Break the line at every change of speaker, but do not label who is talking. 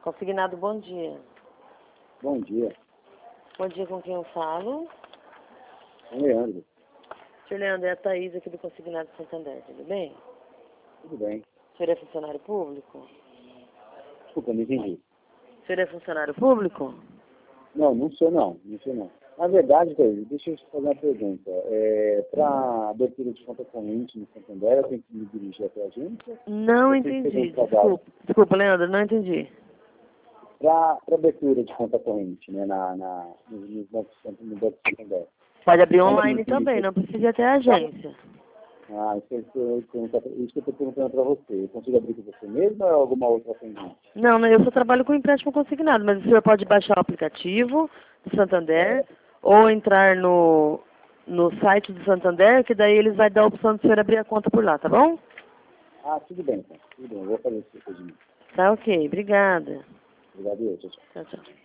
Consignado, bom dia.
Bom dia.
Bom dia, com quem eu falo?
É o Leandro.
Senhor Leandro, é a Thaís aqui do Consignado Santander, tudo bem?
Tudo bem.
O senhor é funcionário público?
Desculpa, não entendi.
O senhor é funcionário público?
Não sou não. Na verdade, Thaís, deixa eu te fazer uma pergunta. Para abertura de conta corrente no Santander, eu tenho que me dirigir até a agência?
Não
Eu tenho que fazer
entendi,
um trabalho.
desculpa, Leandro, não entendi.
Para abertura de conta corrente, né, no Banco Santander.
Pode abrir
Como
online
que eu me
também, não precisa ir até a agência.
isso que eu estou perguntando para você. Eu consigo abrir com você mesmo ou é alguma outra atendente?
Não, eu só trabalho com empréstimo consignado, mas o senhor pode baixar o aplicativo do Santander ou entrar no site do Santander, que daí eles vão dar a opção de o senhor abrir a conta por lá, tá bom?
Tudo bem, então. Tudo bem, eu vou fazer esse procedimento.
Tá ok, obrigada.
Obrigado, tchau.
Tchau, tchau.